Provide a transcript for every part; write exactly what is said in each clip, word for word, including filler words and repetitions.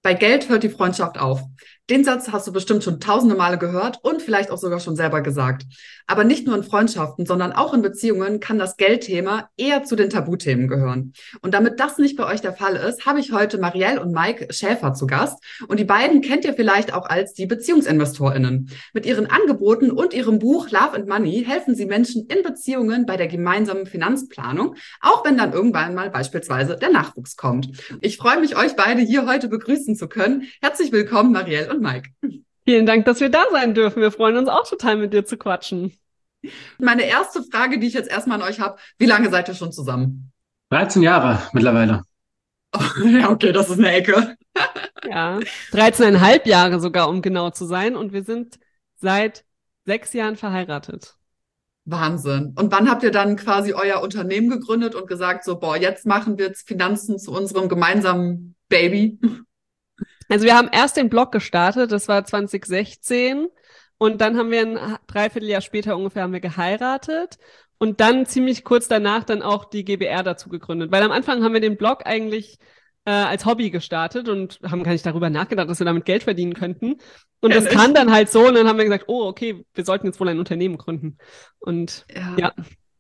Bei Geld hört die Freundschaft auf. Den Satz hast du bestimmt schon tausende Male gehört und vielleicht auch sogar schon selber gesagt. Aber nicht nur in Freundschaften, sondern auch in Beziehungen kann das Geldthema eher zu den Tabuthemen gehören. Und damit das nicht bei euch der Fall ist, habe ich heute Marielle und Mike Schäfer zu Gast. Und die beiden kennt ihr vielleicht auch als die BeziehungsinvestorInnen. Mit ihren Angeboten und ihrem Buch Love and Money helfen sie Menschen in Beziehungen bei der gemeinsamen Finanzplanung, auch wenn dann irgendwann mal beispielsweise der Nachwuchs kommt. Ich freue mich, euch beide hier heute begrüßen zu können. Herzlich willkommen, Marielle und Mike. Vielen Dank, dass wir da sein dürfen. Wir freuen uns auch total, mit dir zu quatschen. Meine erste Frage, die ich jetzt erstmal an euch habe: Wie lange seid ihr schon zusammen? dreizehn Jahre mittlerweile. Oh, ja, okay, das ist eine Ecke. Ja, dreizehneinhalb Jahre sogar, um genau zu sein. Und wir sind seit sechs Jahren verheiratet. Wahnsinn. Und wann habt ihr dann quasi euer Unternehmen gegründet und gesagt, so, boah, jetzt machen wir jetzt Finanzen zu unserem gemeinsamen Baby? Also wir haben erst den Blog gestartet, das war zwanzig sechzehn. Und dann haben wir ein Dreivierteljahr später ungefähr haben wir geheiratet. Und dann ziemlich kurz danach dann auch die GbR dazu gegründet. Weil am Anfang haben wir den Blog eigentlich äh, als Hobby gestartet und haben gar nicht darüber nachgedacht, dass wir damit Geld verdienen könnten. Und das kam dann halt so und dann haben wir gesagt, oh, okay, wir sollten jetzt wohl ein Unternehmen gründen. Und ja. ja.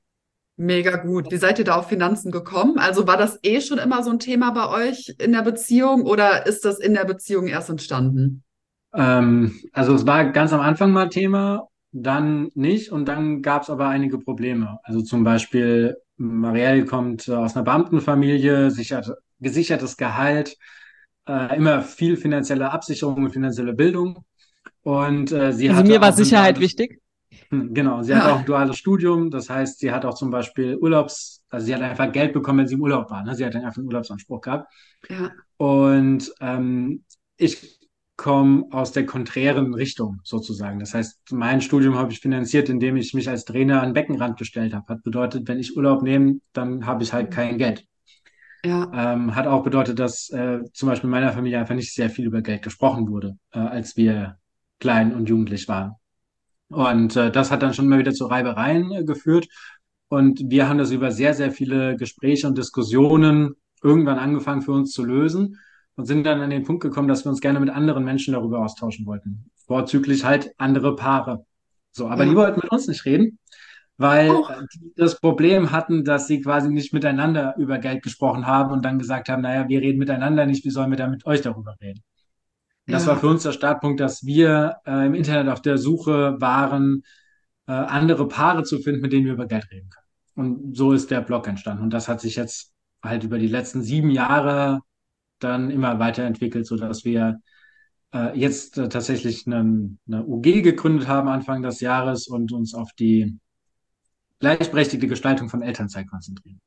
Mega gut. Wie seid ihr da auf Finanzen gekommen? Also war das eh schon immer so ein Thema bei euch in der Beziehung oder ist das in der Beziehung erst entstanden? Ähm, also es war ganz am Anfang mal Thema, dann nicht und dann gab es aber einige Probleme. Also zum Beispiel, Marielle kommt äh, aus einer Beamtenfamilie, sichert, gesichertes Gehalt, äh, immer viel finanzielle Absicherung und finanzielle Bildung. Und äh, sie also hatte mir war auch Sicherheit duales, wichtig. Genau, sie hat auch ein duales Studium, das heißt, sie hat auch zum Beispiel Urlaubs, also sie hat einfach Geld bekommen, wenn sie im Urlaub war. Ne? Sie hat dann einfach einen Urlaubsanspruch gehabt. Ja. Und ähm, ich komme aus der konträren Richtung sozusagen. Das heißt, mein Studium habe ich finanziert, indem ich mich als Trainer an den Beckenrand gestellt habe. Hat bedeutet, wenn ich Urlaub nehme, dann habe ich halt kein Geld. Ja. Ähm, hat auch bedeutet, dass äh, zum Beispiel in meiner Familie einfach nicht sehr viel über Geld gesprochen wurde, äh, als wir klein und jugendlich waren. Und äh, das hat dann schon mal wieder zu Reibereien äh, geführt. Und wir haben das über sehr, sehr viele Gespräche und Diskussionen irgendwann angefangen für uns zu lösen und sind dann an den Punkt gekommen, dass wir uns gerne mit anderen Menschen darüber austauschen wollten. Vorzüglich halt andere Paare. So, aber Ja. die wollten mit uns nicht reden, weil Oh. äh, die das Problem hatten, dass sie quasi nicht miteinander über Geld gesprochen haben und dann gesagt haben, naja, wir reden miteinander nicht, wie sollen wir dann mit euch darüber reden? Das war Ja. für uns der Startpunkt, dass wir äh, im Internet auf der Suche waren, äh, andere Paare zu finden, mit denen wir über Geld reden können. Und so ist der Blog entstanden. Und das hat sich jetzt halt über die letzten sieben Jahre dann immer weiterentwickelt, sodass wir äh, jetzt äh, tatsächlich einen, eine U G gegründet haben Anfang des Jahres und uns auf die gleichberechtigte Gestaltung von Elternzeit konzentrieren.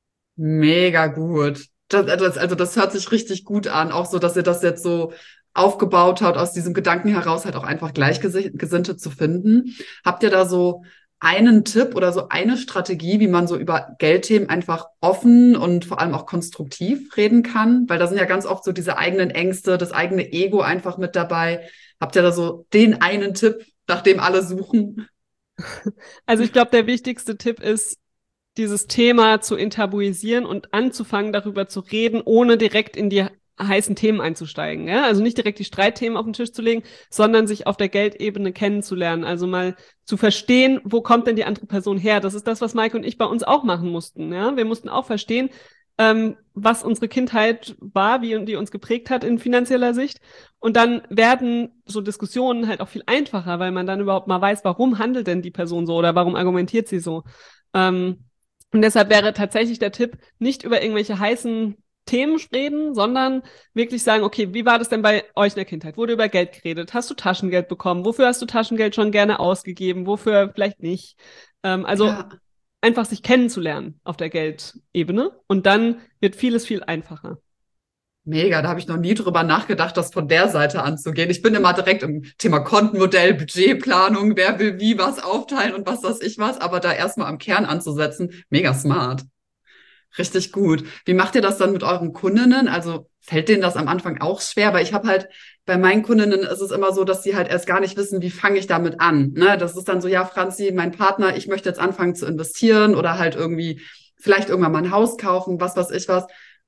Mega gut. Das, das, also das hört sich richtig gut an, auch so, dass ihr das jetzt so aufgebaut habt, aus diesem Gedanken heraus halt auch einfach Gleichgesinnte zu finden. Habt ihr da so einen Tipp oder so eine Strategie, wie man so über Geldthemen einfach offen und vor allem auch konstruktiv reden kann? Weil da sind ja ganz oft so diese eigenen Ängste, das eigene Ego einfach mit dabei. Habt ihr da so den einen Tipp, nach dem alle suchen? Also ich glaube, der wichtigste Tipp ist, dieses Thema zu enttabuisieren und anzufangen, darüber zu reden, ohne direkt in die heißen Themen einzusteigen. Ja? Also nicht direkt die Streitthemen auf den Tisch zu legen, sondern sich auf der Geldebene kennenzulernen. Also mal zu verstehen, wo kommt denn die andere Person her? Das ist das, was Mike und ich bei uns auch machen mussten. Ja? Wir mussten auch verstehen, ähm, was unsere Kindheit war, wie die uns geprägt hat in finanzieller Sicht. Und dann werden so Diskussionen halt auch viel einfacher, weil man dann überhaupt mal weiß, warum handelt denn die Person so oder warum argumentiert sie so. Ähm, Und deshalb wäre tatsächlich der Tipp, nicht über irgendwelche heißen Themen reden, sondern wirklich sagen, okay, wie war das denn bei euch in der Kindheit? Wurde über Geld geredet? Hast du Taschengeld bekommen? Wofür hast du Taschengeld schon gerne ausgegeben? Wofür vielleicht nicht? Ähm, also Ja. einfach sich kennenzulernen auf der Geldebene und dann wird vieles viel einfacher. Mega, da habe ich noch nie drüber nachgedacht, das von der Seite anzugehen. Ich bin immer direkt im Thema Kontenmodell, Budgetplanung, wer will wie was aufteilen und was weiß ich was, aber da erstmal am Kern anzusetzen, mega smart. Richtig gut. Wie macht ihr das dann mit euren Kundinnen? Also fällt denen das am Anfang auch schwer? Weil ich habe halt, bei meinen Kundinnen ist es immer so, dass sie halt erst gar nicht wissen, wie fange ich damit an. Ne? Das ist dann so, ja, Franzi, mein Partner, ich möchte jetzt anfangen zu investieren oder halt irgendwie vielleicht irgendwann mal ein Haus kaufen, was weiß ich was.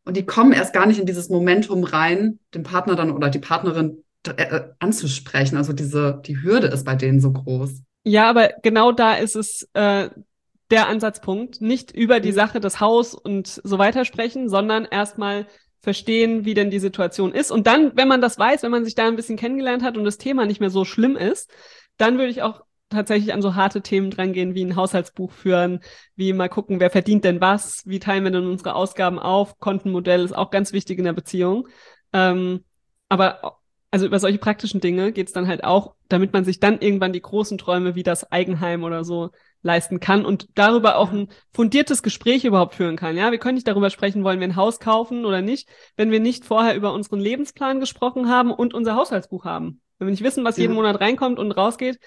und die kommen erst gar nicht in dieses Momentum rein, den Partner dann oder die Partnerin äh, anzusprechen. Also diese, die Hürde ist bei denen so groß. Ja, aber genau da ist es äh, der Ansatzpunkt. Nicht über die Sache, das Haus und so weiter sprechen, sondern erstmal verstehen, wie denn die Situation ist. Und dann, wenn man das weiß, wenn man sich da ein bisschen kennengelernt hat und das Thema nicht mehr so schlimm ist, dann würde ich auch tatsächlich an so harte Themen drangehen, wie ein Haushaltsbuch führen, wie mal gucken, wer verdient denn was, wie teilen wir denn unsere Ausgaben auf. Kontenmodell ist auch ganz wichtig in der Beziehung. Ähm, aber also über solche praktischen Dinge geht es dann halt auch, damit man sich dann irgendwann die großen Träume wie das Eigenheim oder so leisten kann und darüber auch ein fundiertes Gespräch überhaupt führen kann. Ja, wir können nicht darüber sprechen, wollen wir ein Haus kaufen oder nicht, wenn wir nicht vorher über unseren Lebensplan gesprochen haben und unser Haushaltsbuch haben. Wenn wir nicht wissen, was jeden Ja. Monat reinkommt und rausgeht,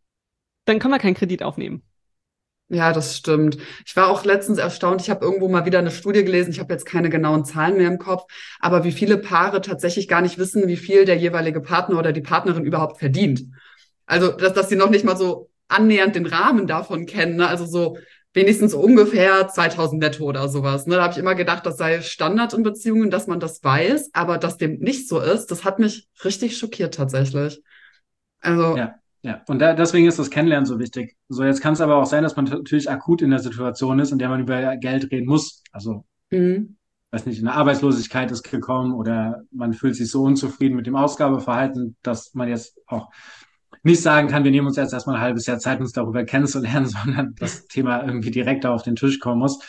dann können wir keinen Kredit aufnehmen. Ja, das stimmt. Ich war auch letztens erstaunt. Ich habe irgendwo mal wieder eine Studie gelesen. Ich habe jetzt keine genauen Zahlen mehr im Kopf, aber wie viele Paare tatsächlich gar nicht wissen, wie viel der jeweilige Partner oder die Partnerin überhaupt verdient. Also, dass, dass sie noch nicht mal so annähernd den Rahmen davon kennen. Ne? Also so wenigstens so ungefähr zweitausend netto oder sowas. Ne? Da habe ich immer gedacht, das sei Standard in Beziehungen, dass man das weiß, aber dass dem nicht so ist, das hat mich richtig schockiert tatsächlich. Also, Ja, ja. Und da, deswegen ist das Kennenlernen so wichtig. So, jetzt kann es aber auch sein, dass man natürlich akut in der Situation ist, in der man über Geld reden muss. Also, mh, weiß nicht, eine Arbeitslosigkeit ist gekommen oder man fühlt sich so unzufrieden mit dem Ausgabeverhalten, dass man jetzt auch nicht sagen kann, wir nehmen uns jetzt erstmal ein halbes Jahr Zeit, uns darüber kennenzulernen, sondern das Thema irgendwie direkt auf den Tisch kommen muss.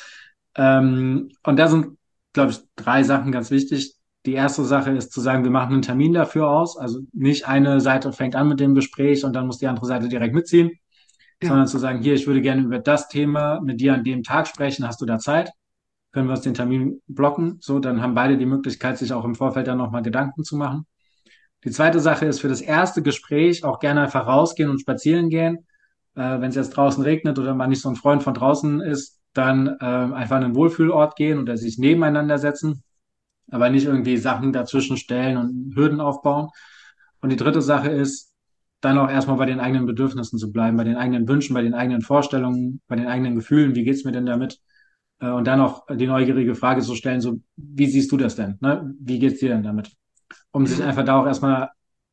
Ähm, und da sind, glaube ich, drei Sachen ganz wichtig. Die erste Sache ist zu sagen, wir machen einen Termin dafür aus. Also nicht eine Seite fängt an mit dem Gespräch und dann muss die andere Seite direkt mitziehen, ja. sondern zu sagen, hier, ich würde gerne über das Thema mit dir an dem Tag sprechen. Hast du da Zeit? Können wir uns den Termin blocken? So, dann haben beide die Möglichkeit, sich auch im Vorfeld dann nochmal Gedanken zu machen. Die zweite Sache ist für das erste Gespräch auch gerne einfach rausgehen und spazieren gehen. Äh, wenn es jetzt draußen regnet oder man nicht so ein Freund von draußen ist, dann äh, einfach an einen Wohlfühlort gehen oder sich nebeneinander setzen, aber nicht irgendwie Sachen dazwischen stellen und Hürden aufbauen. Und die dritte Sache ist, dann auch erstmal bei den eigenen Bedürfnissen zu bleiben, bei den eigenen Wünschen, bei den eigenen Vorstellungen, bei den eigenen Gefühlen. Wie geht's mir denn damit? Äh, und dann auch die neugierige Frage zu stellen, so, wie siehst du das denn? Ne? Wie geht's dir denn damit? Um sich Ja. einfach da auch erstmal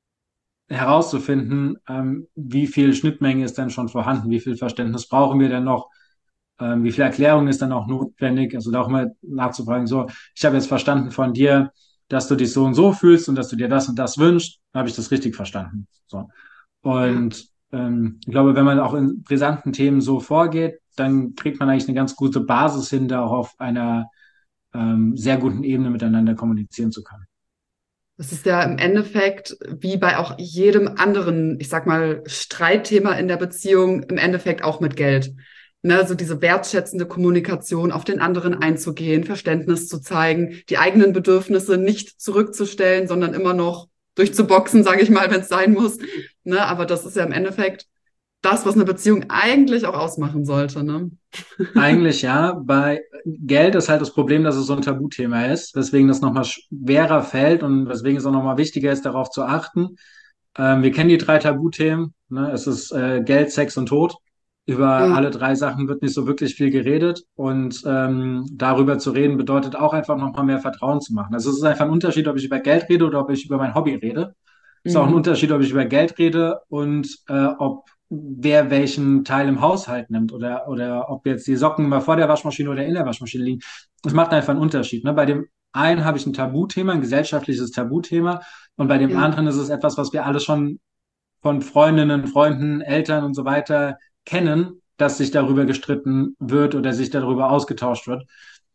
herauszufinden, ähm, wie viel Schnittmenge ist denn schon vorhanden, wie viel Verständnis brauchen wir denn noch, ähm, wie viel Erklärung ist dann auch notwendig, also da auch mal nachzufragen, so, ich habe jetzt verstanden von dir, dass du dich so und so fühlst und dass du dir das und das wünschst, habe ich das richtig verstanden. So. Ja. Und ähm, ich glaube, wenn man auch in brisanten Themen so vorgeht, dann kriegt man eigentlich eine ganz gute Basis hin, da auch auf einer ähm, sehr guten Ebene miteinander kommunizieren zu können. Das ist ja im Endeffekt wie bei auch jedem anderen, ich sag mal, Streitthema in der Beziehung, im Endeffekt auch mit Geld. Ne, so diese wertschätzende Kommunikation, auf den anderen einzugehen, Verständnis zu zeigen, die eigenen Bedürfnisse nicht zurückzustellen, sondern immer noch durchzuboxen, sage ich mal, wenn es sein muss. Ne, aber das ist ja im Endeffekt das, was eine Beziehung eigentlich auch ausmachen sollte. Ne? Eigentlich ja. Bei Geld ist halt das Problem, dass es so ein Tabuthema ist, weswegen das nochmal schwerer fällt und weswegen es auch nochmal wichtiger ist, darauf zu achten. Ähm, wir kennen die drei Tabuthemen. Ne? Es ist äh, Geld, Sex und Tod. Über Ja, alle drei Sachen wird nicht so wirklich viel geredet. Und ähm, darüber zu reden bedeutet auch einfach nochmal mehr Vertrauen zu machen. Also es ist einfach ein Unterschied, ob ich über Geld rede oder ob ich über mein Hobby rede. Es ist auch ein mhm. Unterschied, ob ich über Geld rede und äh, ob wer welchen Teil im Haushalt nimmt oder, oder ob jetzt die Socken mal vor der Waschmaschine oder in der Waschmaschine liegen. Das macht einfach einen Unterschied. Ne? Bei dem einen habe ich ein Tabuthema, ein gesellschaftliches Tabuthema und bei dem Ja. anderen ist es etwas, was wir alle schon von Freundinnen, Freunden, Eltern und so weiter kennen, dass sich darüber gestritten wird oder sich darüber ausgetauscht wird.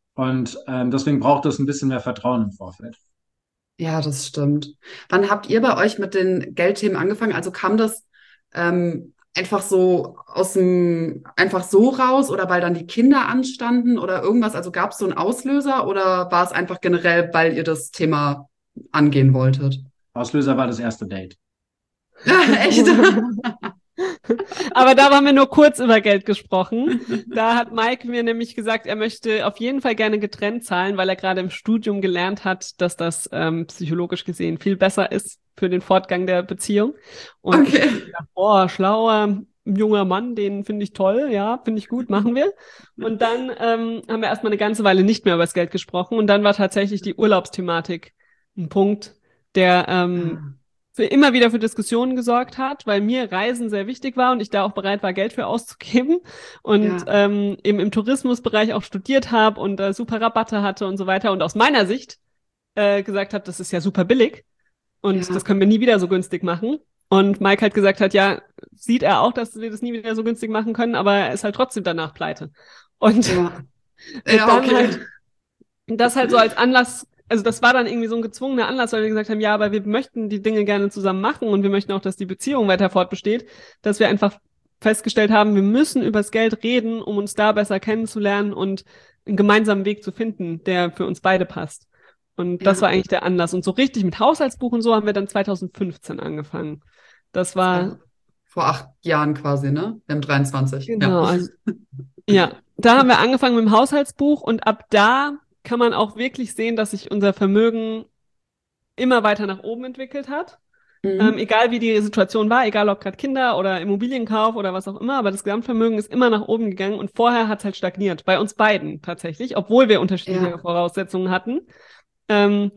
Und ähm, deswegen braucht es ein bisschen mehr Vertrauen im Vorfeld. Ja, das stimmt. Wann habt ihr bei euch mit den Geldthemen angefangen? Also kam das ähm, einfach so aus dem, einfach so raus oder weil dann die Kinder anstanden oder irgendwas? Also gab es so einen Auslöser oder war es einfach generell, weil ihr das Thema angehen wolltet? Auslöser war das erste Date. Echt? Aber da haben wir nur kurz über Geld gesprochen. Da hat Mike mir nämlich gesagt, er möchte auf jeden Fall gerne getrennt zahlen, weil er gerade im Studium gelernt hat, dass das ähm, psychologisch gesehen viel besser ist für den Fortgang der Beziehung. Und ich Okay. habe gedacht, boah, schlauer ein junger Mann, den finde ich toll, ja, finde ich gut, machen wir. Und dann ähm, haben wir erstmal eine ganze Weile nicht mehr über das Geld gesprochen und dann war tatsächlich die Urlaubsthematik ein Punkt, der ähm, Ah, für immer wieder für Diskussionen gesorgt hat, weil mir Reisen sehr wichtig war und ich da auch bereit war, Geld für auszugeben und ja, ähm, eben im Tourismusbereich auch studiert habe und äh, super Rabatte hatte und so weiter und aus meiner Sicht äh, gesagt habe, das ist ja super billig und das ja, können wir nie wieder so günstig machen. Und Mike halt gesagt hat, ja, sieht er auch, dass wir das nie wieder so günstig machen können, aber er ist halt trotzdem danach pleite. Und ja. wir Ja, dann okay. halt das halt so als Anlass, also das war dann irgendwie so ein gezwungener Anlass, weil wir gesagt haben, ja, aber wir möchten die Dinge gerne zusammen machen und wir möchten auch, dass die Beziehung weiter fortbesteht, dass wir einfach festgestellt haben, wir müssen übers Geld reden, um uns da besser kennenzulernen und einen gemeinsamen Weg zu finden, der für uns beide passt. Und das Ja, war eigentlich der Anlass. Und so richtig mit Haushaltsbuch und so haben wir dann zwanzig fünfzehn angefangen. Das war, vor, vor acht Jahren quasi, ne? Wir haben dreiundzwanzig. Ja. genau, also ja, da haben wir angefangen mit dem Haushaltsbuch und ab da kann man auch wirklich sehen, dass sich unser Vermögen immer weiter nach oben entwickelt hat. Ähm, Mhm. egal wie die Situation war, egal ob gerade Kinder oder Immobilienkauf oder was auch immer, aber das Gesamtvermögen ist immer nach oben gegangen und vorher hat es halt stagniert, bei uns beiden tatsächlich, obwohl wir unterschiedliche Ja, Voraussetzungen hatten. Ähm,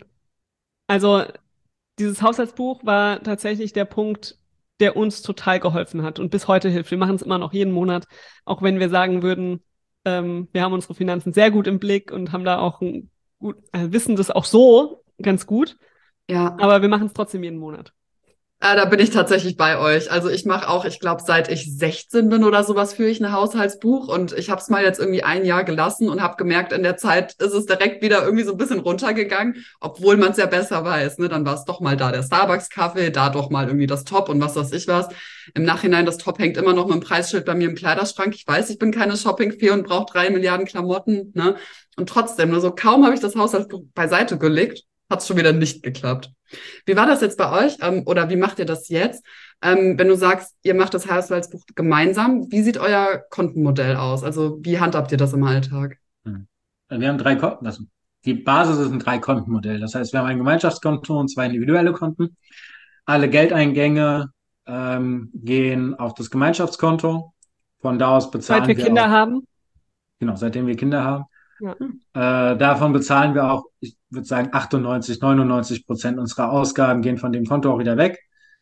also dieses Haushaltsbuch war tatsächlich der Punkt, der uns total geholfen hat und bis heute hilft. Wir machen es immer noch jeden Monat, auch wenn wir sagen würden, ähm, wir haben unsere Finanzen sehr gut im Blick und haben da auch ein gut, äh, wissen das auch so ganz gut, ja. aber wir machen es trotzdem jeden Monat. Ah, da bin ich tatsächlich bei euch. Also ich mache auch, ich glaube, seit ich sechzehn bin oder sowas, führe ich ein Haushaltsbuch und ich habe es mal jetzt irgendwie ein Jahr gelassen und habe gemerkt, in der Zeit ist es direkt wieder irgendwie so ein bisschen runtergegangen, obwohl man es ja besser weiß. Ne? Dann war es doch mal da der Starbucks-Kaffee, da doch mal irgendwie das Top und was weiß ich was. Im Nachhinein, das Top hängt immer noch mit dem Preisschild bei mir im Kleiderschrank. Ich weiß, ich bin keine Shopping-Fee und brauche drei Milliarden Klamotten. Ne? Und trotzdem, nur so kaum habe ich das Haushaltsbuch beiseite gelegt, hat es schon wieder nicht geklappt. Wie war das jetzt bei euch? Ähm, oder wie macht ihr das jetzt? Ähm, wenn du sagst, ihr macht das Haushaltsbuch gemeinsam, wie sieht euer Kontenmodell aus? Also wie handhabt ihr das im Alltag? Hm. Wir haben drei Konten. Also die Basis ist ein Drei-Konten-Modell. Das heißt, wir haben ein Gemeinschaftskonto und zwei individuelle Konten. Alle Geldeingänge ähm, gehen auf das Gemeinschaftskonto. Von da aus Seit wir bezahlen wir Kinder auch, haben. genau, seitdem wir Kinder haben. Ja. Äh, davon bezahlen wir auch, ich würde sagen, achtundneunzig, neunundneunzig Prozent unserer Ausgaben gehen von dem Konto auch wieder weg.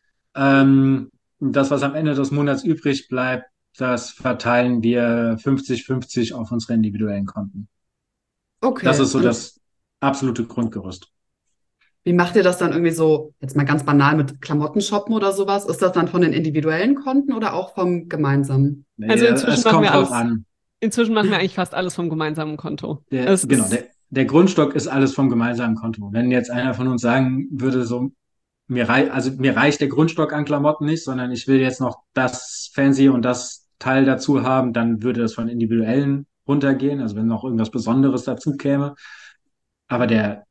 Ähm, das, was am Ende des Monats übrig bleibt, das verteilen wir fünfzig fünfzig auf unsere individuellen Konten. Das Okay. ist so Und das absolute Grundgerüst. wie macht ihr das dann irgendwie so, jetzt mal ganz banal mit Klamotten shoppen oder sowas? Ist das dann von den individuellen Konten oder auch vom gemeinsamen? Also Nee, inzwischen es machen kommt wir drauf alles, an. inzwischen machen wir eigentlich fast alles vom gemeinsamen Konto. Der, Es genau, ist, der, der Grundstock ist alles vom gemeinsamen Konto. Wenn jetzt einer von uns sagen würde, so, mir rei also mir reicht der Grundstock an Klamotten nicht, sondern ich will jetzt noch das Fancy und das Teil dazu haben, dann würde das von individuellen runtergehen, also wenn noch irgendwas Besonderes dazu käme. Aber der,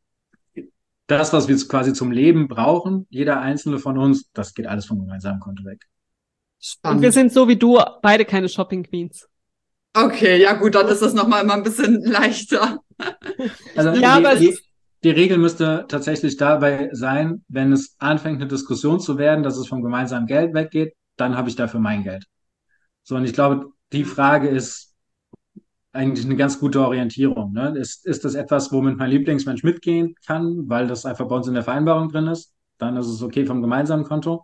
das, was wir quasi zum Leben brauchen, jeder einzelne von uns, das geht alles vom gemeinsamen Konto weg. und wir Spannend. sind so wie du beide keine Shopping Queens. Okay, ja gut, dann ist das nochmal immer ein bisschen leichter. Ich Also nehme Ja, aber die, es die, ist, die Regel müsste tatsächlich dabei sein, wenn es anfängt, eine Diskussion zu werden, dass es vom gemeinsamen Geld weggeht, dann habe ich dafür mein Geld. So, und ich glaube, die Frage ist eigentlich eine ganz gute Orientierung. Ne? Ist, ist das etwas, womit mein Lieblingsmensch mitgehen kann, weil das einfach bei uns in der Vereinbarung drin ist? Dann ist es okay vom gemeinsamen Konto.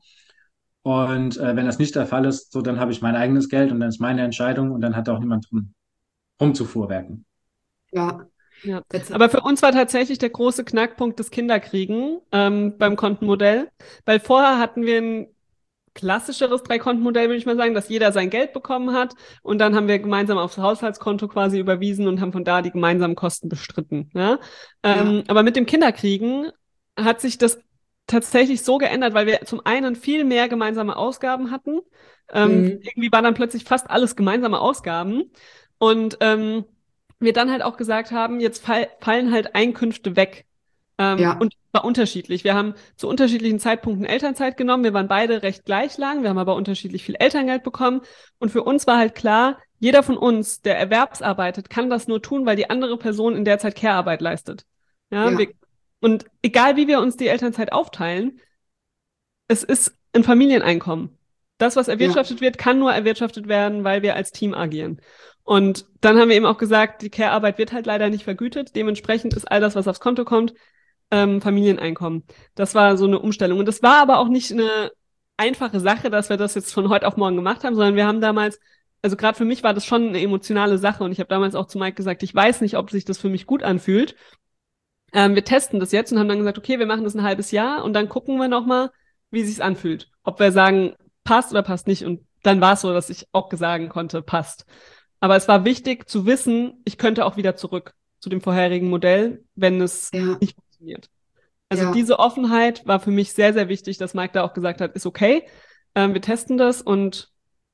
Und äh, wenn das nicht der Fall ist, so dann habe ich mein eigenes Geld und dann ist meine Entscheidung und dann hat auch niemand drum rumzufuhrwerken. ja, ja. jetzt, Aber für uns war tatsächlich der große Knackpunkt das Kinderkriegen ähm, beim Kontenmodell, weil vorher hatten wir ein klassischeres Drei-Konten-Modell, würde ich mal sagen, dass jeder sein Geld bekommen hat und dann haben wir gemeinsam aufs Haushaltskonto quasi überwiesen und haben von da die gemeinsamen Kosten bestritten. Ja? ja, Ähm, aber mit dem Kinderkriegen hat sich das tatsächlich so geändert, weil wir zum einen viel mehr gemeinsame Ausgaben hatten. Ähm, mhm, irgendwie war dann plötzlich fast alles gemeinsame Ausgaben und ähm, wir dann halt auch gesagt haben, jetzt fall fallen halt Einkünfte weg. Ähm, ja, und war unterschiedlich. Wir haben zu unterschiedlichen Zeitpunkten Elternzeit genommen. Wir waren beide recht gleich lang. Wir haben aber unterschiedlich viel Elterngeld bekommen. Und für uns war halt klar, jeder von uns, der erwerbsarbeitet, kann das nur tun, weil die andere Person in der Zeit Care-Arbeit leistet. Ja, ja, wir, und egal wie wir uns die Elternzeit aufteilen, es ist ein Familieneinkommen. das, was erwirtschaftet ja. wird, kann nur erwirtschaftet werden, weil wir als Team agieren. Und dann haben wir eben auch gesagt, die Care-Arbeit wird halt leider nicht vergütet. Dementsprechend ist all das, was aufs Konto kommt, ähm, Familieneinkommen. Das war so eine Umstellung. Und das war aber auch nicht eine einfache Sache, dass wir das jetzt von heute auf morgen gemacht haben, sondern wir haben damals, also gerade für mich war das schon eine emotionale Sache und ich habe damals auch zu Mike gesagt, ich weiß nicht, ob sich das für mich gut anfühlt. Ähm, wir testen das jetzt und haben dann gesagt, okay, wir machen das ein halbes Jahr und dann gucken wir nochmal, wie sich's anfühlt. Ob wir sagen, passt oder passt nicht. Und dann war es so, dass ich auch sagen konnte, passt. Aber es war wichtig zu wissen, ich könnte auch wieder zurück zu dem vorherigen Modell, wenn es ja. nicht funktioniert. Also ja. diese Offenheit war für mich sehr, sehr wichtig, dass Mike da auch gesagt hat, ist okay, ähm, wir testen das und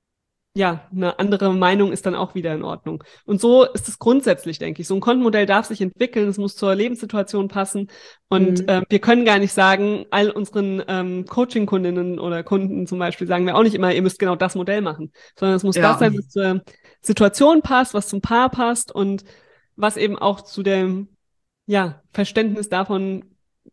ja, eine andere Meinung ist dann auch wieder in Ordnung. Und so ist es grundsätzlich, denke ich. So ein Kontenmodell darf sich entwickeln, es muss zur Lebenssituation passen. Und mhm. äh, wir können gar nicht sagen, all unseren ähm, Coaching-Kundinnen oder Kunden zum Beispiel, sagen wir auch nicht immer, ihr müsst genau das Modell machen. Sondern es muss ja. das sein, was zur Situation passt, was zum Paar passt und was eben auch zu dem ja, Verständnis davon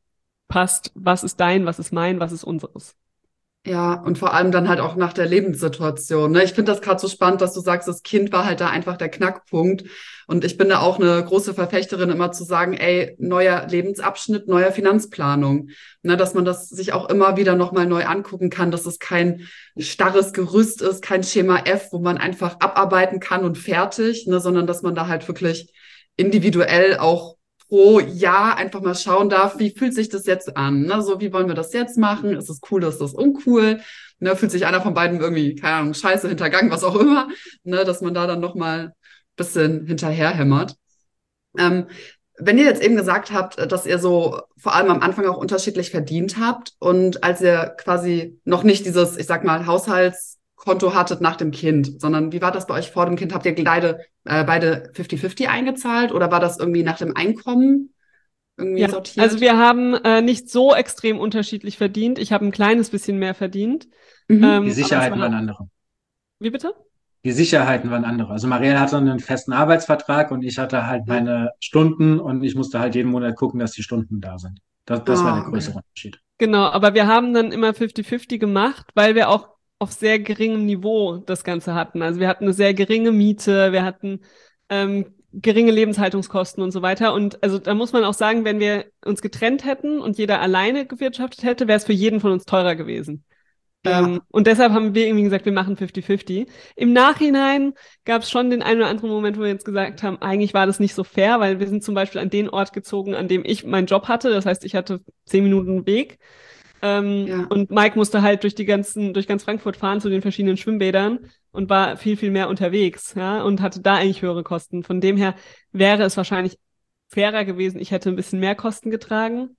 passt, was ist dein, was ist mein, was ist unseres. Ja, und vor allem dann halt auch nach der Lebenssituation. Ne? Ich finde das gerade so spannend, dass du sagst, das Kind war halt da einfach der Knackpunkt. Und ich bin da auch eine große Verfechterin, immer zu sagen, ey, neuer Lebensabschnitt, neuer Finanzplanung. Ne? Dass man das sich auch immer wieder nochmal neu angucken kann, dass es kein starres Gerüst ist, kein Schema F, wo man einfach abarbeiten kann und fertig, ne? Sondern dass man da halt wirklich individuell auch pro Jahr einfach mal schauen darf, wie fühlt sich das jetzt an? Ne? So, wie wollen wir das jetzt machen? Ist es cool, ist das uncool? Ne? Fühlt sich einer von beiden irgendwie, keine Ahnung, scheiße, hintergangen, was auch immer, ne? Dass man da dann nochmal ein bisschen hinterherhämmert. Ähm, wenn ihr jetzt eben gesagt habt, dass ihr so vor allem am Anfang auch unterschiedlich verdient habt und als ihr quasi noch nicht dieses, ich sag mal, Haushaltskonto hattet nach dem Kind, sondern wie war das bei euch vor dem Kind? Habt ihr beide, äh, beide fünfzig fünfzig eingezahlt oder war das irgendwie nach dem Einkommen irgendwie ja, sortiert? Also wir haben äh, nicht so extrem unterschiedlich verdient. Ich habe ein kleines bisschen mehr verdient. Mhm. Ähm, Die Sicherheiten waren andere. Wie bitte? Die Sicherheiten waren andere. Also Marielle hatte einen festen Arbeitsvertrag und ich hatte halt meine Stunden und ich musste halt jeden Monat gucken, dass die Stunden da sind. Das, das ah, war der größere okay. Unterschied. Genau, aber wir haben dann immer fünfzig fünfzig gemacht, weil wir auch auf sehr geringem Niveau das Ganze hatten. Also wir hatten eine sehr geringe Miete, wir hatten ähm, geringe Lebenshaltungskosten und so weiter. Und also da muss man auch sagen, wenn wir uns getrennt hätten und jeder alleine gewirtschaftet hätte, wäre es für jeden von uns teurer gewesen. Ja. Ähm, und deshalb haben wir irgendwie gesagt, wir machen fünfzig fünfzig. Im Nachhinein gab es schon den einen oder anderen Moment, wo wir jetzt gesagt haben, eigentlich war das nicht so fair, weil wir sind zum Beispiel an den Ort gezogen, an dem ich meinen Job hatte. Das heißt, ich hatte zehn Minuten Weg. Ähm, ja. Und Mike musste halt durch die ganzen, durch ganz Frankfurt fahren zu den verschiedenen Schwimmbädern und war viel, viel mehr unterwegs, ja, und hatte da eigentlich höhere Kosten. Von dem her wäre es wahrscheinlich fairer gewesen. Ich hätte ein bisschen mehr Kosten getragen.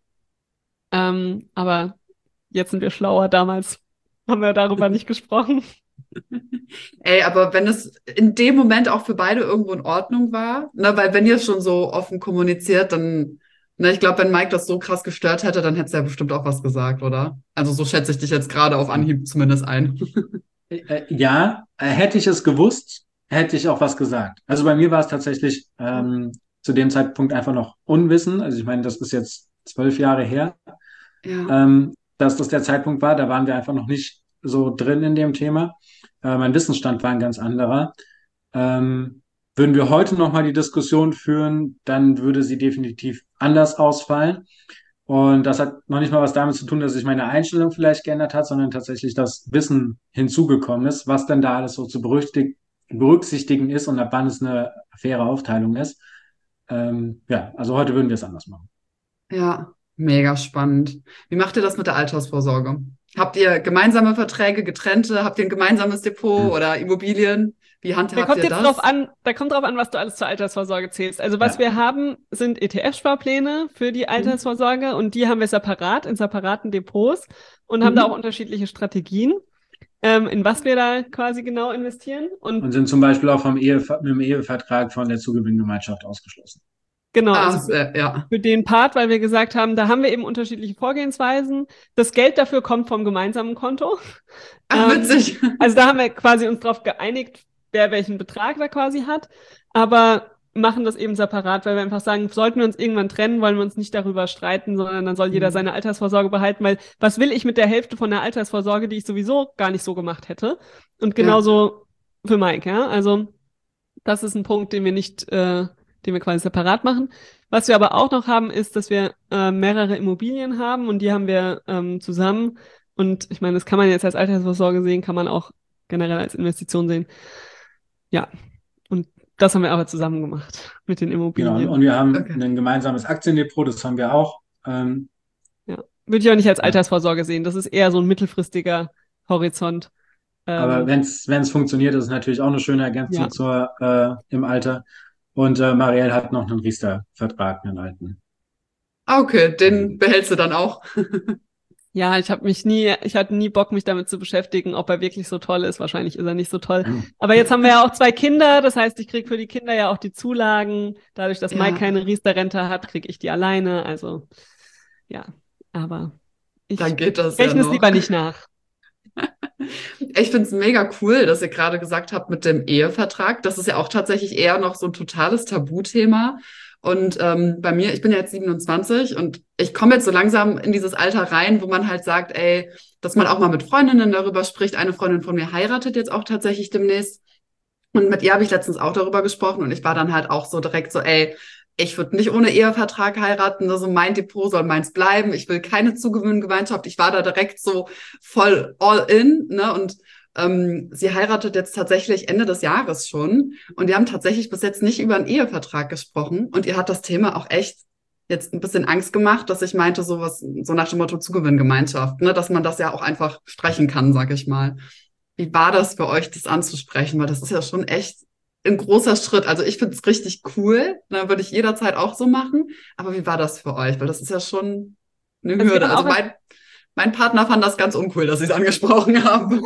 Ähm, aber jetzt sind wir schlauer. Damals haben wir darüber nicht gesprochen. Ey, aber wenn es in dem Moment auch für beide irgendwo in Ordnung war, ne, weil wenn ihr schon so offen kommuniziert, dann, ne, ich glaube, wenn Mike das so krass gestört hätte, dann hätte er bestimmt auch was gesagt, oder? Also so schätze ich dich jetzt gerade auf Anhieb zumindest ein. Äh, ja, äh, hätte ich es gewusst, hätte ich auch was gesagt. Also bei mir war es tatsächlich ähm, zu dem Zeitpunkt einfach noch Unwissen. Also ich meine, das ist jetzt zwölf Jahre her, ja. ähm, dass das der Zeitpunkt war. Da waren wir einfach noch nicht so drin in dem Thema. Äh, mein Wissensstand war ein ganz anderer. Ähm, würden wir heute nochmal die Diskussion führen, dann würde sie definitiv anders ausfallen. Und das hat noch nicht mal was damit zu tun, dass sich meine Einstellung vielleicht geändert hat, sondern tatsächlich das Wissen hinzugekommen ist, was denn da alles so zu berücksichtigen ist und ab wann es eine faire Aufteilung ist. Ähm, ja, also heute würden wir es anders machen. Ja, mega spannend. Wie macht ihr das mit der Altersvorsorge? Habt ihr gemeinsame Verträge, getrennte? Habt ihr ein gemeinsames Depot hm. oder Immobilien? Wie handhabt da kommt ihr jetzt das? Drauf an, da kommt drauf an, was du alles zur Altersvorsorge zählst. Also was ja. wir haben, sind E T F-Sparpläne für die Altersvorsorge mhm. und die haben wir separat in separaten Depots und mhm. haben da auch unterschiedliche Strategien, ähm, in was wir da quasi genau investieren. Und, und sind zum Beispiel auch vom Ehe, mit dem Ehevertrag von der Zugewinngemeinschaft ausgeschlossen. Genau, ah, also für, ja. für den Part, weil wir gesagt haben, da haben wir eben unterschiedliche Vorgehensweisen. Das Geld dafür kommt vom gemeinsamen Konto. Ach, witzig. Ähm, also da haben wir quasi uns drauf geeinigt, wer welchen Betrag da quasi hat. Aber machen das eben separat, weil wir einfach sagen, sollten wir uns irgendwann trennen, wollen wir uns nicht darüber streiten, sondern dann soll jeder Mhm. seine Altersvorsorge behalten, weil was will ich mit der Hälfte von der Altersvorsorge, die ich sowieso gar nicht so gemacht hätte? Und Ja. genauso für Mike, ja. Also das ist ein Punkt, den wir nicht, äh, den wir quasi separat machen. Was wir aber auch noch haben, ist, dass wir äh, mehrere Immobilien haben und die haben wir ähm, zusammen. Und ich meine, das kann man jetzt als Altersvorsorge sehen, kann man auch generell als Investition sehen. Ja, und das haben wir aber zusammen gemacht mit den Genau, und, Immobilien. und wir haben Okay. ein gemeinsames Aktiendepot, das haben wir auch. Ähm, Ja, würde ich auch nicht als Ja. Altersvorsorge sehen. Das ist eher so ein mittelfristiger Horizont. aber Ähm, wenn es wenn es funktioniert, ist es natürlich auch eine schöne Ergänzung ja. zur äh, im Alter. Und äh, Marielle hat noch einen Riester-Vertrag, einen alten. Ah, okay, den behältst du dann auch. Ja, ich habe mich nie, ich hatte nie Bock, mich damit zu beschäftigen, ob er wirklich so toll ist. Wahrscheinlich ist er nicht so toll. Aber jetzt haben wir ja auch zwei Kinder, das heißt, ich kriege für die Kinder ja auch die Zulagen. Dadurch, dass Ja. Mike keine Riester-Rente hat, kriege ich die alleine. Also ja, aber ich Dann geht das ja rechne es noch. lieber nicht nach. Ich finde es mega cool, dass ihr gerade gesagt habt mit dem Ehevertrag. Das ist ja auch tatsächlich eher noch so ein totales Tabuthema. Und ähm, bei mir, ich bin ja jetzt siebenundzwanzig und ich komme jetzt so langsam in dieses Alter rein, wo man halt sagt, ey, dass man auch mal mit Freundinnen darüber spricht. Eine Freundin von mir heiratet jetzt auch tatsächlich demnächst. Und mit ihr habe ich letztens auch darüber gesprochen und ich war dann halt auch so direkt so, ey, ich würde nicht ohne Ehevertrag heiraten, also mein Depot soll meins bleiben, ich will keine Zugewinngemeinschaft. Ich war da direkt so voll all in, ne? Und ähm, sie heiratet jetzt tatsächlich Ende des Jahres schon und wir haben tatsächlich bis jetzt nicht über einen Ehevertrag gesprochen und ihr hat das Thema auch echt jetzt ein bisschen Angst gemacht, dass ich meinte, sowas, so nach dem Motto Zugewinngemeinschaft, ne? Dass man das ja auch einfach streichen kann, sag ich mal. Wie war das für euch, das anzusprechen? Weil das ist ja schon echt ein großer Schritt. Also ich finde es richtig cool. Da würde ich jederzeit auch so machen. Aber wie war das für euch? Weil das ist ja schon eine Also wir Hürde. haben Also auch mein, mein Partner fand das ganz uncool, dass ich es angesprochen habe.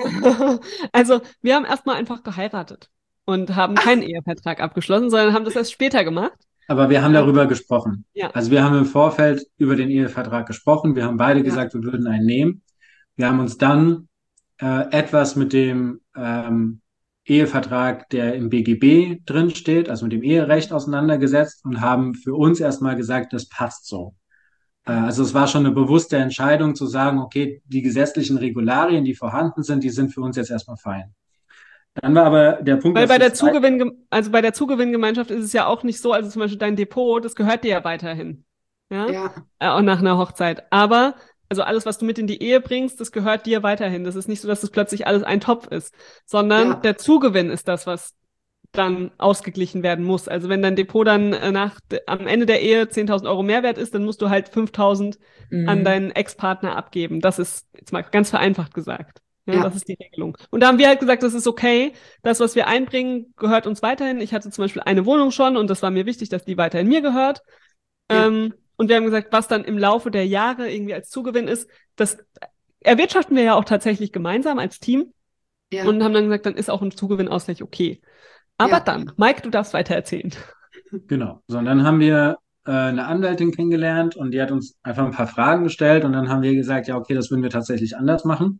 Also, wir haben erstmal einfach geheiratet und haben keinen Ehevertrag abgeschlossen, sondern haben das erst später gemacht. Aber wir haben Ja. darüber gesprochen. Ja. Also wir haben im Vorfeld über den Ehevertrag gesprochen. Wir haben beide Ja. gesagt, wir würden einen nehmen. Wir haben uns dann äh, etwas mit dem ähm, Ehevertrag, der im B G B drin steht, also mit dem Eherecht auseinandergesetzt und haben für uns erstmal gesagt, das passt so. Äh, also es war schon eine bewusste Entscheidung zu sagen, okay, die gesetzlichen Regularien, die vorhanden sind, die sind für uns jetzt erstmal fein. Dann war aber der Punkt, Weil dass bei der das zweite, Zugewinn, also bei der Zugewinngemeinschaft ist es ja auch nicht so, also zum Beispiel dein Depot, das gehört dir ja weiterhin. Ja. Ja. Äh, Auch nach einer Hochzeit. Aber, also alles, was du mit in die Ehe bringst, das gehört dir weiterhin. Das ist nicht so, dass das plötzlich alles ein Topf ist, sondern Ja. der Zugewinn ist das, was dann ausgeglichen werden muss. Also wenn dein Depot dann äh, nach, am Ende der Ehe zehntausend Euro Mehrwert ist, dann musst du halt fünftausend an Mhm. deinen Ex-Partner abgeben. Das ist jetzt mal ganz vereinfacht gesagt. Ja, Ja. das ist die Regelung. Und da haben wir halt gesagt, das ist okay. Das, was wir einbringen, gehört uns weiterhin. Ich hatte zum Beispiel eine Wohnung schon und das war mir wichtig, dass die weiterhin mir gehört. Ja. Ähm, und wir haben gesagt, was dann im Laufe der Jahre irgendwie als Zugewinn ist, das erwirtschaften wir ja auch tatsächlich gemeinsam als Team Ja. und haben dann gesagt, dann ist auch ein Zugewinnausgleich okay. Aber Ja. dann, Mike, du darfst weiter erzählen. genau. So, und dann haben wir äh, eine Anwältin kennengelernt und die hat uns einfach ein paar Fragen gestellt und dann haben wir gesagt, ja, okay, das würden wir tatsächlich anders machen.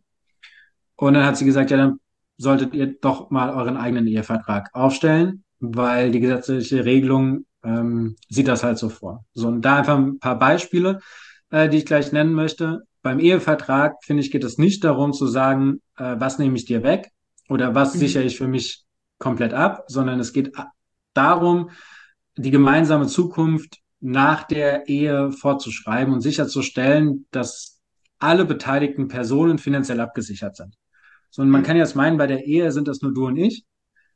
Und dann hat sie gesagt, ja, dann solltet ihr doch mal euren eigenen Ehevertrag aufstellen, weil die gesetzliche Regelung ähm, sieht das halt so vor. So, und da einfach ein paar Beispiele, äh, die ich gleich nennen möchte. Beim Ehevertrag, finde ich, geht es nicht darum zu sagen, äh, was nehme ich dir weg oder was Mhm. sichere ich für mich komplett ab, sondern es geht darum, die gemeinsame Zukunft nach der Ehe fortzuschreiben und sicherzustellen, dass alle beteiligten Personen finanziell abgesichert sind. So, und man Ja. kann jetzt meinen, bei der Ehe sind das nur du und ich,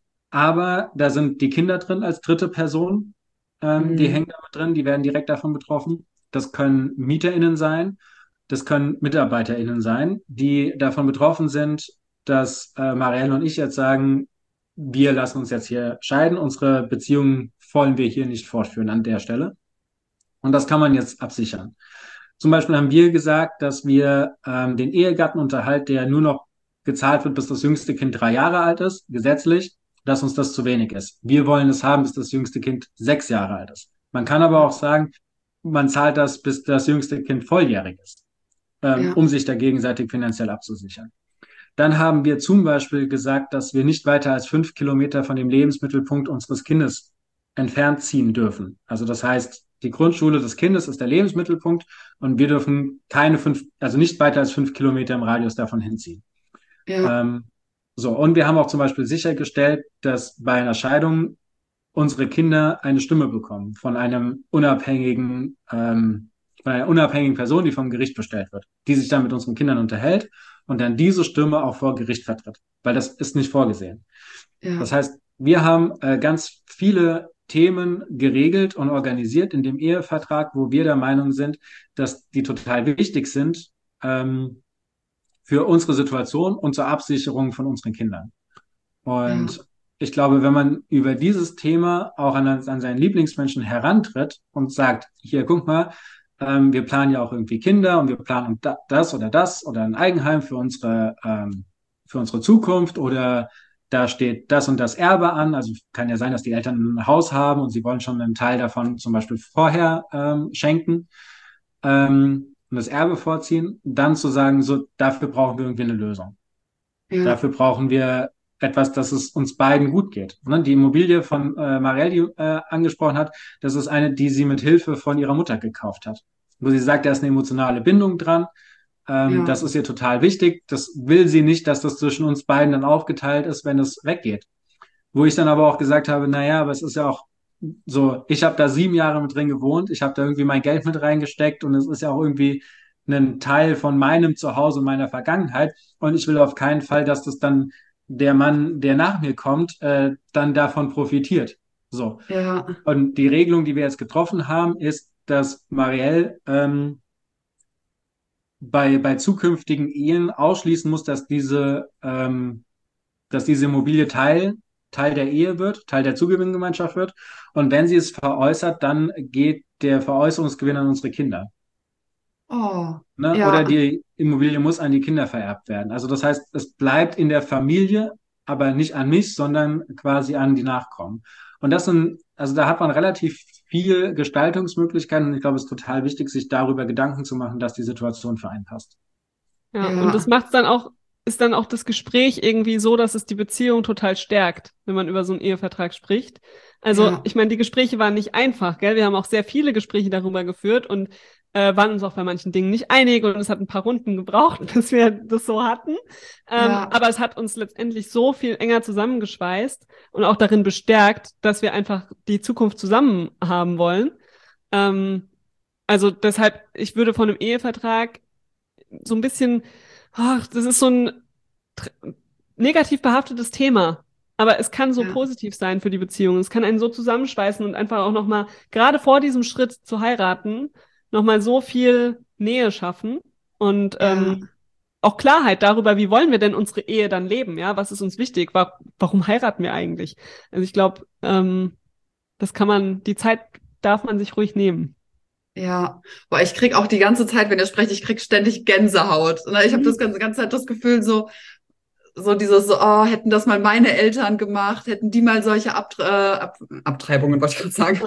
aber da sind die Kinder drin als dritte Person, ähm, die Mhm. hängen damit drin, die werden direkt davon betroffen. Das können MieterInnen sein, das können MitarbeiterInnen sein, die davon betroffen sind, dass äh, Marielle und ich jetzt sagen, wir lassen uns jetzt hier scheiden, unsere Beziehung wollen wir hier nicht fortführen an der Stelle. Und das kann man jetzt absichern. Zum Beispiel haben wir gesagt, dass wir ähm, den Ehegattenunterhalt, der nur noch gezahlt wird, bis das jüngste Kind drei Jahre alt ist, gesetzlich, dass uns das zu wenig ist. Wir wollen es haben, bis das jüngste Kind sechs Jahre alt ist. Man kann aber auch sagen, man zahlt das, bis das jüngste Kind volljährig ist, ähm, Ja. um sich da gegenseitig finanziell abzusichern. Dann haben wir zum Beispiel gesagt, dass wir nicht weiter als fünf Kilometer von dem Lebensmittelpunkt unseres Kindes entfernt ziehen dürfen. Also das heißt, die Grundschule des Kindes ist der Lebensmittelpunkt und wir dürfen keine fünf, also nicht weiter als fünf Kilometer im Radius davon hinziehen. Ja, Ähm, so, und wir haben auch zum Beispiel sichergestellt, dass bei einer Scheidung unsere Kinder eine Stimme bekommen von einem unabhängigen, ähm, von einer unabhängigen Person, die vom Gericht bestellt wird, die sich dann mit unseren Kindern unterhält und dann diese Stimme auch vor Gericht vertritt, weil das ist nicht vorgesehen. ja, Das heißt, wir haben äh, ganz viele Themen geregelt und organisiert in dem Ehevertrag, wo wir der Meinung sind, dass die total wichtig sind ähm, für unsere Situation und zur Absicherung von unseren Kindern. ja, Und ich glaube, wenn man über dieses Thema auch an, an seinen Lieblingsmenschen herantritt und sagt, hier, guck mal, ähm, wir planen ja auch irgendwie Kinder und wir planen da, das oder das oder ein Eigenheim für unsere, ähm, für unsere Zukunft oder da steht das und das Erbe an. Also kann ja sein, dass die Eltern ein Haus haben und sie wollen schon einen Teil davon zum Beispiel vorher ähm, schenken ähm, und das Erbe vorziehen. Dann zu sagen, so, dafür brauchen wir irgendwie eine Lösung. ja, Dafür brauchen wir etwas, dass es uns beiden gut geht. Ne? Die Immobilie von äh, Marielle, die äh, angesprochen hat, das ist eine, die sie mit Hilfe von ihrer Mutter gekauft hat. Wo sie sagt, da ist eine emotionale Bindung dran. Ähm, ja, das ist ihr total wichtig. Das will sie nicht, dass das zwischen uns beiden dann aufgeteilt ist, wenn es weggeht. Wo ich dann aber auch gesagt habe, naja, aber es ist ja auch so, ich habe da sieben Jahre mit drin gewohnt, ich habe da irgendwie mein Geld mit reingesteckt und es ist ja auch irgendwie ein Teil von meinem Zuhause und meiner Vergangenheit und ich will auf keinen Fall, dass das dann der Mann, der nach mir kommt, äh, dann davon profitiert. So. ja, Und die Regelung, die wir jetzt getroffen haben, ist, dass Marielle ähm, bei, bei zukünftigen Ehen ausschließen muss, dass diese ähm, dass diese Immobilie Teil, Teil der Ehe wird, Teil der Zugewinngemeinschaft wird. Und wenn sie es veräußert, dann geht der Veräußerungsgewinn an unsere Kinder. oh, Ne? Oder ja, die Immobilie muss an die Kinder vererbt werden. Also das heißt, es bleibt in der Familie, aber nicht an mich, sondern quasi an die Nachkommen. Und das sind, also da hat man relativ viel Gestaltungsmöglichkeiten. Und ich glaube, es ist total wichtig, sich darüber Gedanken zu machen, dass die Situation für einen passt. Ja, und das ja, macht dann auch, ist dann auch das Gespräch irgendwie so, dass es die Beziehung total stärkt, wenn man über so einen Ehevertrag spricht. Also, ja, ich meine, die Gespräche waren nicht einfach, gell? Wir haben auch sehr viele Gespräche darüber geführt und äh, waren uns auch bei manchen Dingen nicht einig und es hat ein paar Runden gebraucht, bis wir das so hatten. Ähm, ja, aber es hat uns letztendlich so viel enger zusammengeschweißt und auch darin bestärkt, dass wir einfach die Zukunft zusammen haben wollen. Ähm, also deshalb, ich würde von einem Ehevertrag so ein bisschen, ach, das ist so ein tr- negativ behaftetes Thema. Aber es kann so ja, positiv sein für die Beziehung. Es kann einen so zusammenschweißen und einfach auch nochmal, gerade vor diesem Schritt zu heiraten, nochmal so viel Nähe schaffen und ja. ähm, auch Klarheit darüber, wie wollen wir denn unsere Ehe dann leben? Ja, was ist uns wichtig? Wa warum heiraten wir eigentlich? Also ich glaube, ähm, das kann man, die Zeit darf man sich ruhig nehmen. Ja, boah, ich krieg auch die ganze Zeit, wenn ihr sprecht, ich krieg ständig Gänsehaut. Ne? Ich habe das ganze, ganze Zeit das Gefühl, so, so dieses, so, oh, hätten das mal meine Eltern gemacht, hätten die mal solche Abtre äh, Ab Abtreibungen, wollte ich gerade sagen,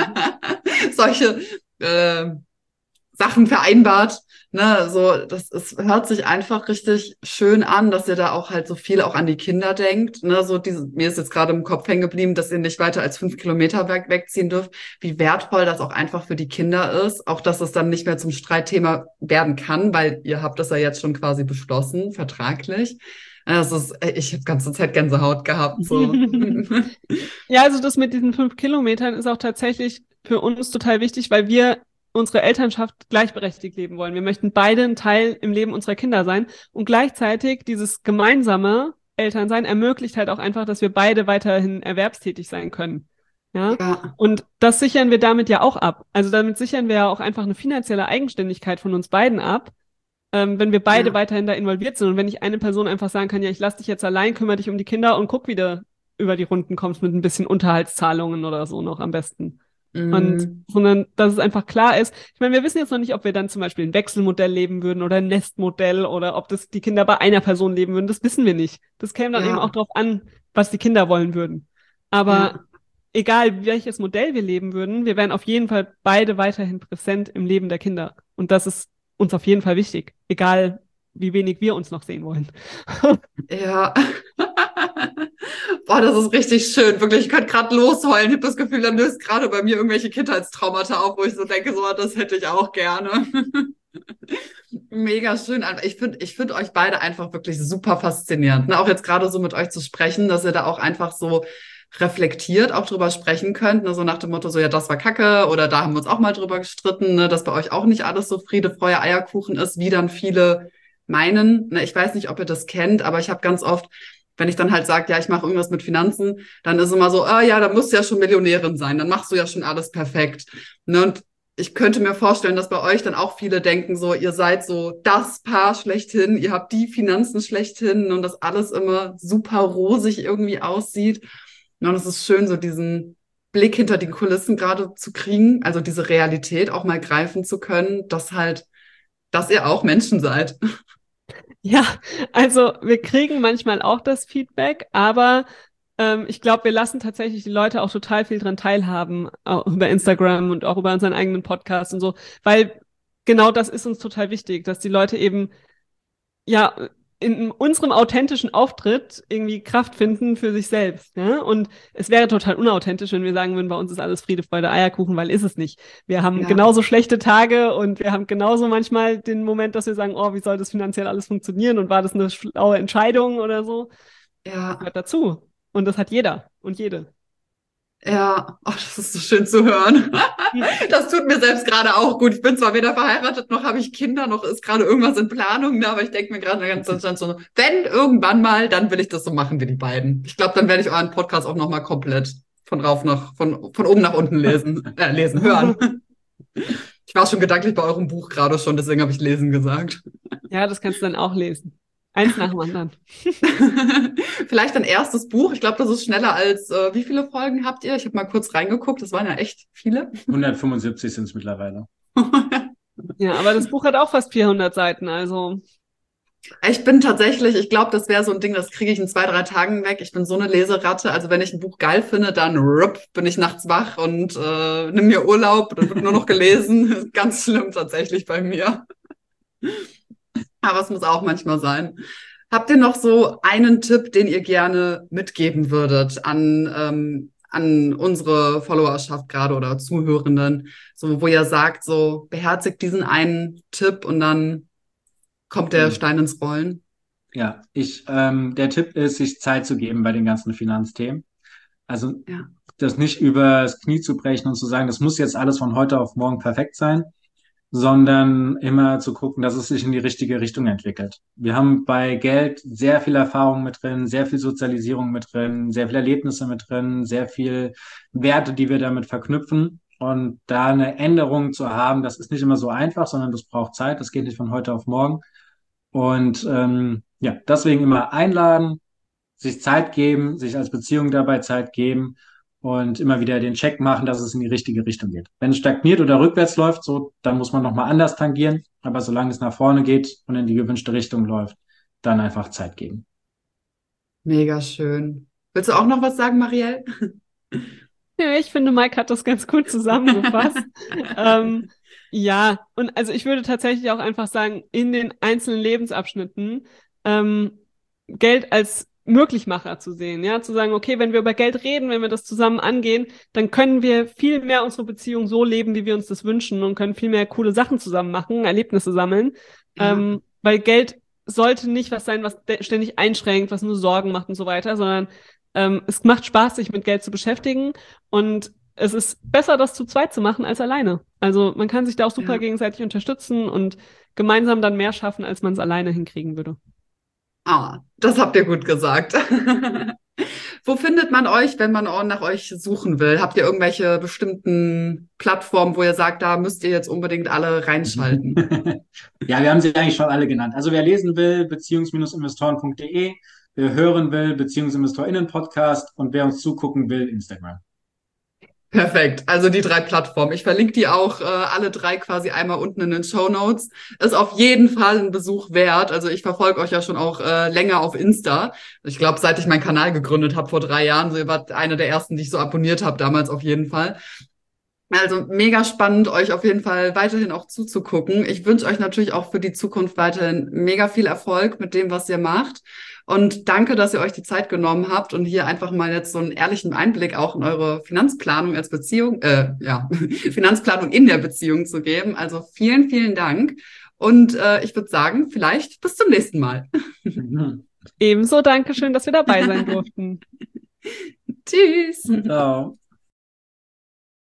solche äh, Sachen vereinbart. Ne, so, das ist, hört sich einfach richtig schön an, dass ihr da auch halt so viel auch an die Kinder denkt. Ne, so diese, mir ist jetzt gerade im Kopf hängen geblieben, dass ihr nicht weiter als fünf Kilometer weg, wegziehen dürft. Wie wertvoll das auch einfach für die Kinder ist. Auch, dass es dann nicht mehr zum Streitthema werden kann, weil ihr habt das ja jetzt schon quasi beschlossen, vertraglich. Das ist, ich habe ganze Zeit Gänsehaut gehabt, so. Ja, also das mit diesen fünf Kilometern ist auch tatsächlich für uns total wichtig, weil wir unsere Elternschaft gleichberechtigt leben wollen. Wir möchten beide ein Teil im Leben unserer Kinder sein und gleichzeitig dieses gemeinsame Elternsein ermöglicht halt auch einfach, dass wir beide weiterhin erwerbstätig sein können. Ja, Ja, und das sichern wir damit ja auch ab. Also damit sichern wir ja auch einfach eine finanzielle Eigenständigkeit von uns beiden ab, ähm, wenn wir beide ja, weiterhin da involviert sind und wenn nicht eine Person einfach sagen kann, ja, ich lass dich jetzt allein, kümmere dich um die Kinder und guck, wie du über die Runden kommst mit ein bisschen Unterhaltszahlungen oder so noch am besten. Und mm, sondern dass es einfach klar ist. Ich meine, wir wissen jetzt noch nicht, ob wir dann zum Beispiel ein Wechselmodell leben würden oder ein Nestmodell oder ob das die Kinder bei einer Person leben würden. Das wissen wir nicht. Das käme dann eben auch ja, drauf an, was die Kinder wollen würden. Aber ja. egal welches Modell wir leben würden, wir wären auf jeden Fall beide weiterhin präsent im Leben der Kinder. Und das ist uns auf jeden Fall wichtig. Egal, wie wenig wir uns noch sehen wollen. Ja. Boah, das ist richtig schön. Wirklich, ich könnte gerade losheulen. Ich habe das Gefühl, dann löst gerade bei mir irgendwelche Kindheitstraumata auf, wo ich so denke, so, das hätte ich auch gerne. Mega schön. Also ich finde, ich finde euch beide einfach wirklich super faszinierend. Ne? Auch jetzt gerade so mit euch zu sprechen, dass ihr da auch einfach so reflektiert auch drüber sprechen könnt. Ne? So nach dem Motto, so, ja, das war Kacke oder da haben wir uns auch mal drüber gestritten, ne? Dass bei euch auch nicht alles so Friede, Freude, Eierkuchen ist, wie dann viele meinen. Ne? Ich weiß nicht, ob ihr das kennt, aber ich habe ganz oft, wenn ich dann halt sage, ja, ich mache irgendwas mit Finanzen, dann ist immer so, ah ja, dann musst du ja schon Millionärin sein, dann machst du ja schon alles perfekt. Ne? Und ich könnte mir vorstellen, dass bei euch dann auch viele denken, so, ihr seid so das Paar schlechthin, ihr habt die Finanzen schlechthin und dass alles immer super rosig irgendwie aussieht. Und es ist schön, so diesen Blick hinter die Kulissen gerade zu kriegen, also diese Realität auch mal greifen zu können, dass halt, dass ihr auch Menschen seid. Ja, also wir kriegen manchmal auch das Feedback, aber ähm, ich glaube, wir lassen tatsächlich die Leute auch total viel dran teilhaben, auch über Instagram und auch über unseren eigenen Podcast und so, weil genau das ist uns total wichtig, dass die Leute eben ja in unserem authentischen Auftritt irgendwie Kraft finden für sich selbst. Ja? Und es wäre total unauthentisch, wenn wir sagen würden, bei uns ist alles Friede, Freude, Eierkuchen, weil ist es nicht. Wir haben Ja. genauso schlechte Tage und wir haben genauso manchmal den Moment, dass wir sagen, oh, wie soll das finanziell alles funktionieren und war das eine schlaue Entscheidung oder so? Ja, Gehört dazu. Und das hat jeder und jede. ja, oh, das ist so schön zu hören. Das tut mir selbst gerade auch gut. Ich bin zwar weder verheiratet, noch habe ich Kinder, noch ist gerade irgendwas in Planung, ne? Aber ich denke mir gerade ganz ganz so, wenn irgendwann mal, dann will ich das so machen wie die beiden. Ich glaube, dann werde ich euren Podcast auch nochmal komplett von rauf nach, von, von oben nach unten lesen, äh, lesen, hören. Ich war schon gedanklich bei eurem Buch gerade schon, deswegen habe ich lesen gesagt. Ja, das kannst du dann auch lesen. Eins nach dem anderen. Vielleicht ein erstes Buch. Ich glaube, das ist schneller als, äh, wie viele Folgen habt ihr? Ich habe mal kurz reingeguckt. Das waren ja echt viele. hundertfünfundsiebzig sind es mittlerweile. Ja, aber das Buch hat auch fast vierhundert Seiten, also. Ich bin tatsächlich, ich glaube, das wäre so ein Ding, das kriege ich in zwei, drei Tagen weg. Ich bin so eine Leseratte. Also wenn ich ein Buch geil finde, dann rup, bin ich nachts wach und äh, nimm mir Urlaub. Dann wird nur noch gelesen. Ganz schlimm tatsächlich bei mir. Aber es muss auch manchmal sein. Habt ihr noch so einen Tipp, den ihr gerne mitgeben würdet an, ähm, an unsere Followerschaft gerade oder Zuhörenden, so wo ihr sagt, so beherzigt diesen einen Tipp und dann kommt der Mhm. Stein ins Rollen? Ja, ich, ähm, der Tipp ist, sich Zeit zu geben bei den ganzen Finanzthemen. Also Ja. das nicht übers Knie zu brechen und zu sagen, das muss jetzt alles von heute auf morgen perfekt sein, sondern immer zu gucken, dass es sich in die richtige Richtung entwickelt. Wir haben bei Geld sehr viel Erfahrung mit drin, sehr viel Sozialisierung mit drin, sehr viele Erlebnisse mit drin, sehr viel Werte, die wir damit verknüpfen. Und da eine Änderung zu haben, das ist nicht immer so einfach, sondern das braucht Zeit, das geht nicht von heute auf morgen. Und ähm, ja, deswegen immer einladen, sich Zeit geben, sich als Beziehung dabei Zeit geben und immer wieder den Check machen, dass es in die richtige Richtung geht. Wenn es stagniert oder rückwärts läuft, so, dann muss man nochmal anders tangieren. Aber solange es nach vorne geht und in die gewünschte Richtung läuft, dann einfach Zeit geben. Mega schön. Willst du auch noch was sagen, Marielle? Ja, ich finde, Mike hat das ganz gut zusammengefasst. ähm, ja, und also ich würde tatsächlich auch einfach sagen, in den einzelnen Lebensabschnitten ähm, Geld als Möglichmacher zu sehen, ja, zu sagen, okay, wenn wir über Geld reden, wenn wir das zusammen angehen, dann können wir viel mehr unsere Beziehung so leben, wie wir uns das wünschen und können viel mehr coole Sachen zusammen machen, Erlebnisse sammeln, Ja. ähm, weil Geld sollte nicht was sein, was ständig einschränkt, was nur Sorgen macht und so weiter, sondern ähm, es macht Spaß, sich mit Geld zu beschäftigen und es ist besser, das zu zweit zu machen als alleine. Also man kann sich da auch super Ja. gegenseitig unterstützen und gemeinsam dann mehr schaffen, als man es alleine hinkriegen würde. Ah, das habt ihr gut gesagt. Wo findet man euch, wenn man auch nach euch suchen will? Habt ihr irgendwelche bestimmten Plattformen, wo ihr sagt, da müsst ihr jetzt unbedingt alle reinschalten? Ja, wir haben sie eigentlich schon alle genannt. Also wer lesen will, beziehungs-investoren punkt de, wer hören will, BeziehungsinvestorInnen-Podcast und wer uns zugucken will, Instagram. Perfekt. Also die drei Plattformen. Ich verlinke die auch äh, alle drei quasi einmal unten in den Shownotes. Ist auf jeden Fall ein Besuch wert. Also ich verfolge euch ja schon auch äh, länger auf Insta. Ich glaube, seit ich meinen Kanal gegründet habe vor drei Jahren. So, ihr wart eine der ersten, die ich so abonniert habe damals auf jeden Fall. Also mega spannend, euch auf jeden Fall weiterhin auch zuzugucken. Ich wünsche euch natürlich auch für die Zukunft weiterhin mega viel Erfolg mit dem, was ihr macht. Und danke, dass ihr euch die Zeit genommen habt und hier einfach mal jetzt so einen ehrlichen Einblick auch in eure Finanzplanung als Beziehung, äh, ja, Finanzplanung in der Beziehung zu geben. Also vielen, vielen Dank. Und äh, ich würde sagen, vielleicht bis zum nächsten Mal. Ebenso, Dankeschön, dass wir dabei sein durften. Tschüss. Ciao.